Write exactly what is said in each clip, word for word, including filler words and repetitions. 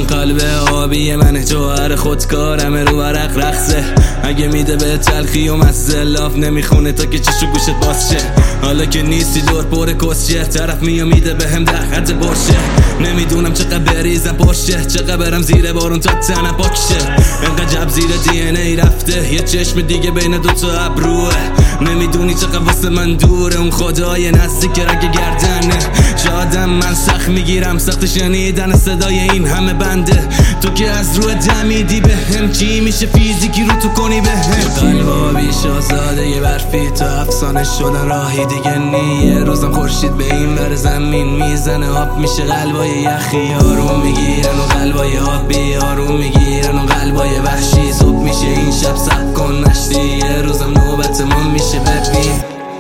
قلب آبی من جوهر خودکارم رو ورق رقصه. اگه میده به تلخی و مزه لاف نمیخونه تا که چشو گوشت باز شه. حالا که نیستی دور پر کسیه طرف میو میده به هم در حد برشه. نمیدونم چقدر بریزم پرشه، چقدر برم زیر بارون تا تنم پاکشه. انقدر جب زیر دی ان ای رفته، یه چشم دیگه بین دوتا ابروه. نمیدونی چقدر واسه من دوره اون خدای نزدیک رگ گردنه. شادم من سخت میگیرم سخت شنیدن صدای این همه بنده. تو که از رو دمیدی به هم چی میشه فیزیکی رو تو کنی به هم. قلبا بی شاهزاده یه برفی تا افسانه شدن راهی دیگه نیه. روزم خورشید به این ور زمین میزنه آب میشه قلبای یخی آروم میگیرن و قلبای آبی آروم میگیرن و قلبای وحشی. صبح میشه این شب سب کن نشتی یه روزم نوبت ما میشه ببین.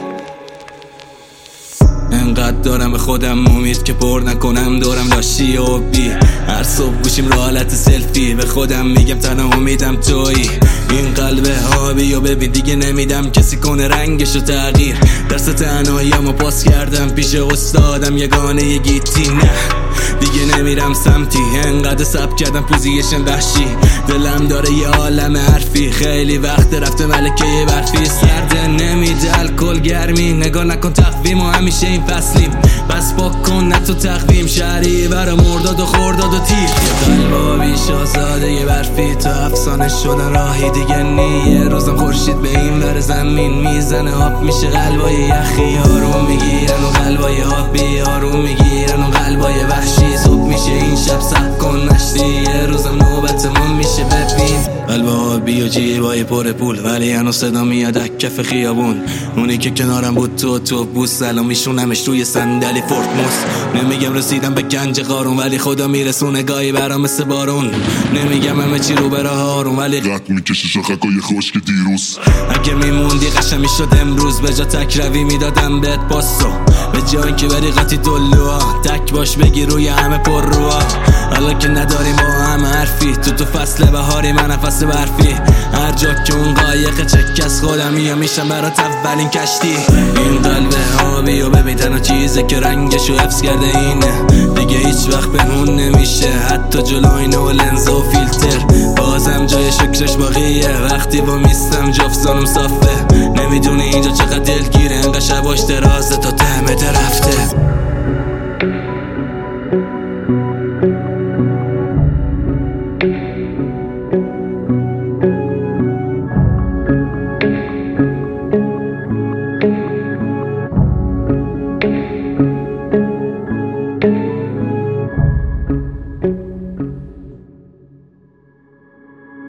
انقدر دارم به خودم امید که پر نکنم دورم لاشی و بی. هر صبح گوشیم رو حالت سلفی به خودم میگم تنها امیدم تویی. این قلب آبی و ببین دیگه نمیدم کسی کنه رنگشو تغییر. درس تنهایی‌امو پاس کردم پیش استادم یگانه یه گیتی. نه دیگه نمیرم سمتی انقدر سب کردم پوزیشن وحشی. دلم داره یه عالم حرفی خیلی وقت رفته ملکه یه برفی. سرده نمیده الکل گرمی نگاه نکن تقویم و همیشه این فصلیم. بس پاک کن نه تو تقویم شهری برا مرداد و خورداد و تیر. قلبا بی شاهزاده یه برفی تا افسانه شدن راهی دیگه نیه. روزم خورشید به این ور زمین میزنه آب میشه قلبای یخی آروم میگیرن و قلبای آبی آروم میگیرن و قلبای وحشی. صبح میشه این شب سب کن نشتی یه روزم نوبت ما میشه ببین. قلب آبی و جیبای پر پول ولی هنو صدا میاد از کف خیابون. اونی که کنارم بود تو تو بوس الان میشونمش روی صندلی فورتموس. نمیگم رسیدم به گنج قارون ولی خدا میرسونه گاهی برام مثل بارون. نمیگم همه چی رو به راه آروم ولی قد میکشه شاخکای خشک دیروز. اگه میموندی قشنگ میشد امروز به جا تک روی میدادم بهت پاسو. به جای که بری قاطی دلوها تک باش بگی روی همه پر روها. حالا که نداریم با هم حرفی تو تو فصل بهاری من نفس برفی. هر جا که اون قایق چک از خودم میام میشم برات اولین کشتی. این قلب آبی و ببین تنها چیزه که رنگشو حفظ کرده اینه. دیگه هیچ وقت پنهون نمیشه حتی جلو آینه و لنز و فیلتر. بازم جای شکرش باقیه وقتی با میستم جفتانم صافه. نمیدونی اینجا چقدر دلگیره انقدر شباش درازه تا ته رفته.